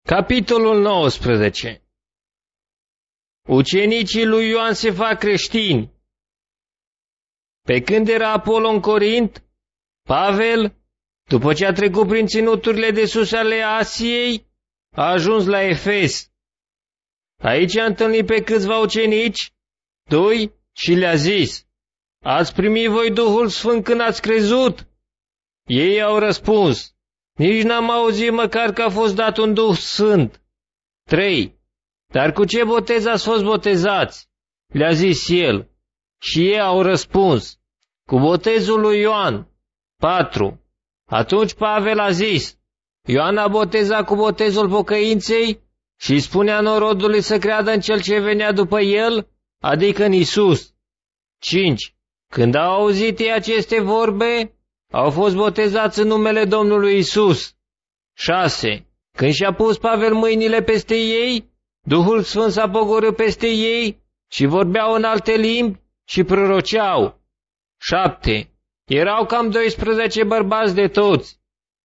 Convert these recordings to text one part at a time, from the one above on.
Capitolul 19. Ucenicii lui Ioan se fac creștini. Pe când era Apollo în Corint, Pavel, după ce a trecut prin ținuturile de sus ale Asiei, a ajuns la Efes. Aici a întâlnit pe câțiva ucenici, doi, și le-a zis: ați primit voi Duhul Sfânt când ați crezut? Ei au răspuns: nici n-am auzit măcar că a fost dat un Duh Sfânt. 3. Dar cu ce botez ați fost botezați? Le-a zis el. Și ei au răspuns: cu botezul lui Ioan. 4. Atunci Pavel a zis: Ioan a botezat cu botezul pocăinței și spunea norodului să creadă în cel ce venea după el, adică în Isus. 5. Când au auzit ei aceste vorbe, au fost botezați în numele Domnului Isus. 6. Când și-a pus Pavel mâinile peste ei, Duhul Sfânt s-a pogorât peste ei și vorbeau în alte limbi și proroceau. 7. Erau cam 12 bărbați de toți.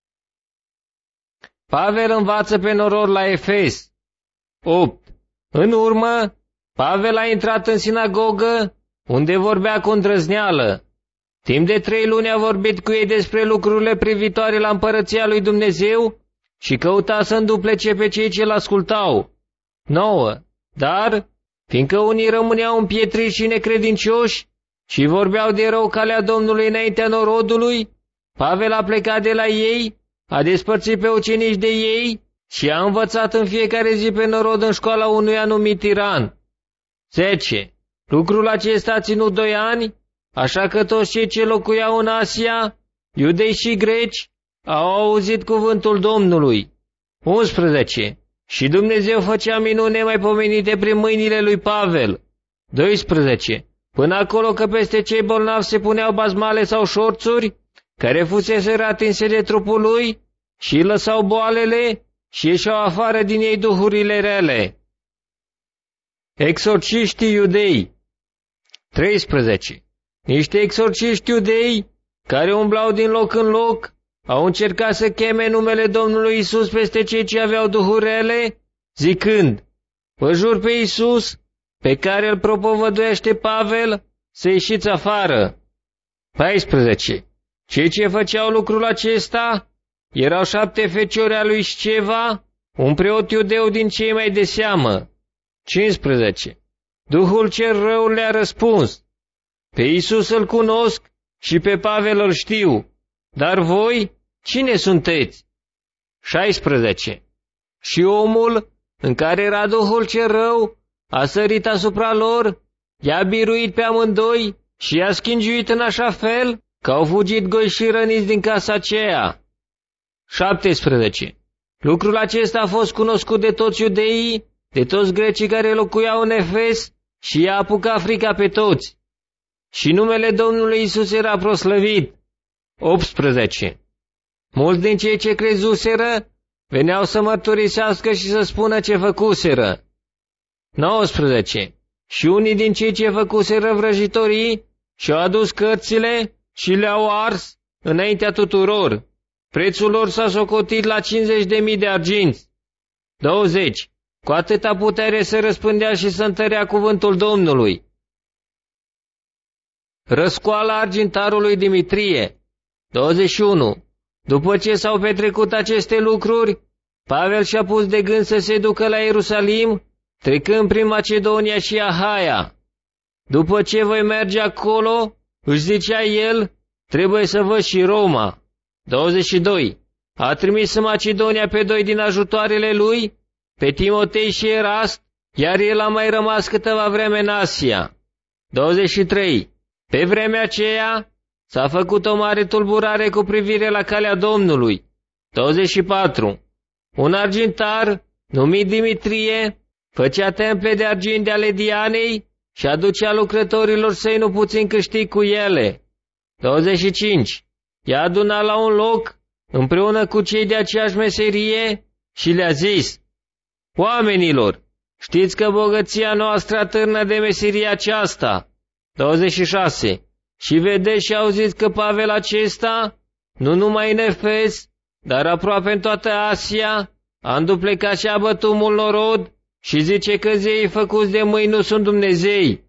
Pavel învață pe norod la Efes. 8. În urmă, Pavel a intrat în sinagogă, unde vorbea cu îndrăzneală. Timp de 3 luni a vorbit cu ei despre lucrurile privitoare la împărăția lui Dumnezeu și căuta să înduplece pe cei ce l-ascultau. 9. Dar, fiindcă unii rămâneau împietriți și necredincioși și vorbeau de rău calea Domnului înaintea norodului, Pavel a plecat de la ei, a despărțit pe ucenici de ei și a învățat în fiecare zi pe norod în școala unui anumit tiran. 10. Lucrul acesta a ținut 2 ani, așa că toți cei ce locuiau în Asia, iudei și greci, au auzit cuvântul Domnului. 11. Și Dumnezeu făcea minuni nemaipomenite prin mâinile lui Pavel. 12. Până acolo că peste cei bolnavi se puneau bazmale sau șorțuri, care fusese atinse de trupul lui, și îi lăsau boalele și ieșeau afară din ei duhurile rele. Exorciștii iudei. 13. Niște exorciști iudei, care umblau din loc în loc, au încercat să cheme numele Domnului Isus peste cei ce aveau duhuri rele, zicând: vă jur pe Isus, pe care îl propovăduiește Pavel, să ieșiți afară. 14. Cei ce făceau lucrul acesta erau 7 feciori al lui Sceva, un preot iudeu din cei mai de seamă. 15. Duhul cel rău le-a răspuns: pe Isus îl cunosc și pe Pavel îl știu, dar voi cine sunteți? 16. Și omul, în care era Duhul cel rău, a sărit asupra lor, i-a biruit pe amândoi și i-a schingiuit în așa fel că au fugit goi și răniți din casa aceea. 17. Lucrul acesta a fost cunoscut de toți iudeii, de toți grecii care locuiau în Efes și i-a apucat frica pe toți. Și numele Domnului Isus era proslăvit. 18. Mulți din cei ce crezuseră veneau să mărturisească și să spună ce făcuseră. 19. Și unii din cei ce făcuseră vrăjitorii și-au adus cărțile și le-au ars înaintea tuturor. Prețul lor s-a socotit la 50.000 de arginți. 20. Cu atâta putere se răspândea și se întărea cuvântul Domnului. Răscoala argintarului Dimitrie. 21. După ce s-au petrecut aceste lucruri, Pavel și-a pus de gând să se ducă la Ierusalim, trecând prin Macedonia și Ahaia. După ce voi merge acolo, își zicea el, trebuie să văd și Roma. 22. A trimis în Macedonia pe 2 din ajutoarele lui, pe Timotei și Erast, iar el a mai rămas câteva vreme în Asia. 23. Pe vremea aceea s-a făcut o mare tulburare cu privire la calea Domnului. 24. Un argintar, numit Dimitrie, făcea temple de argint de ale Dianei și aducea lucrătorilor săi nu puțin câștig cu ele. 25. I-a adunat la un loc, împreună cu cei de aceeași meserie, și le-a zis: oamenilor, știți că bogăția noastră atârnă de meseria aceasta. 26. Și vedeți și auziți că Pavel acesta, nu numai în Efes, dar aproape în toată Asia, a înduplecat și a bătut mult norod și zice că zeii făcuți de mâini nu sunt Dumnezei.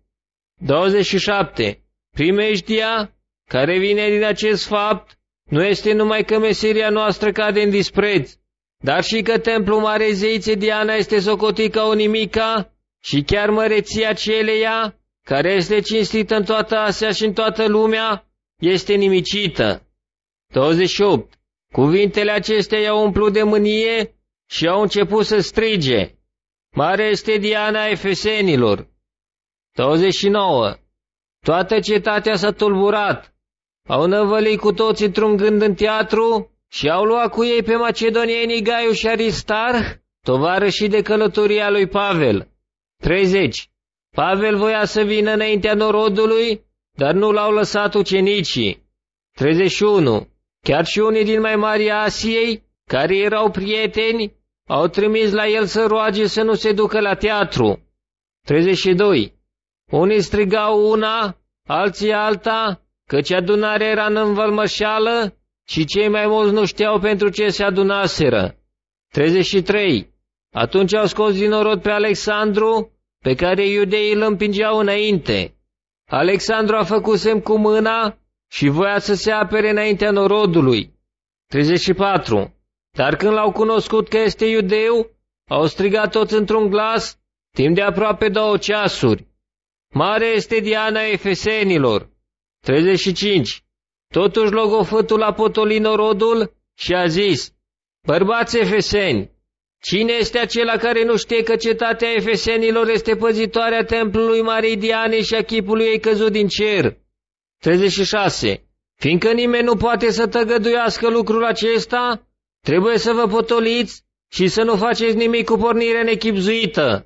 27. Primejdia care vine din acest fapt nu este numai că meseria noastră cade în dispreț, dar și că templul Marei Zeițe Diana este socotit ca o nimica și chiar măreția celeia, care este cinstită în toată Asia și în toată lumea, este nimicită. 28. Cuvintele acestea i-au umplut de mânie și au început să strige: Mare este Diana Efesenilor. 29. Toată cetatea s-a tulburat, au năvălit cu toți într-un gând în teatru și au luat cu ei pe macedonienii Gaiu și Aristarh, tovarășii de călătoria lui Pavel. 30. Pavel voia să vină înaintea norodului, dar nu l-au lăsat ucenicii. 31. Chiar și unii din mai mari Asiei, care erau prieteni, au trimis la el să roage să nu se ducă la teatru. 32. Unii strigau una, alții alta, căci adunarea era în învălmășeală și cei mai mulți nu știau pentru ce se adunaseră. 33. Atunci au scos din norod pe Alexandru, pe care iudeii îl împingeau înainte. Alexandru a făcut semn cu mâna și voia să se apere înaintea norodului. 34. Dar când l-au cunoscut că este iudeu, au strigat toți într-un glas, timp de aproape 2 ceasuri: Mare este Diana Efesenilor. 35. Totuși logofătul a potolit norodul și a zis: Bărbați efeseni, cine este acela care nu știe că cetatea efesenilor este păzitoarea templului Marei Diane și a chipului ei căzut din cer? 36. Fiindcă nimeni nu poate să tăgăduiască lucrul acesta, trebuie să vă potoliți și să nu faceți nimic cu pornire nechibzuită.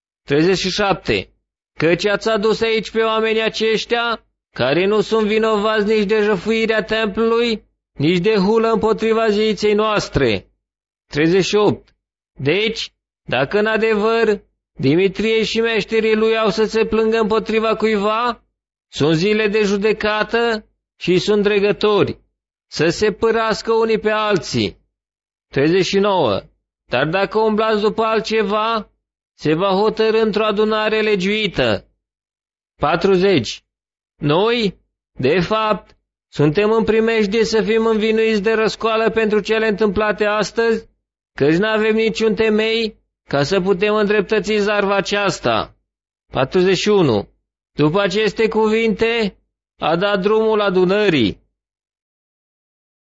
37. Căci ați adus aici pe oamenii aceștia, care nu sunt vinovați nici de jăfuirea templului, nici de hulă împotriva zeiței noastre. 38. Deci, dacă în adevăr Dimitrie și meșterii lui au să se plângă împotriva cuiva, sunt zile de judecată și sunt dregători, să se părască unii pe alții. 39. Dar dacă umblați după altceva, se va hotărî într-o adunare legiuită. 40. Noi, de fapt, suntem în primejdie să fim învinuiți de răscoală pentru cele întâmplate astăzi, căci n-avem niciun temei ca să putem îndreptăți zarva aceasta. 41. După aceste cuvinte, a dat drumul adunării.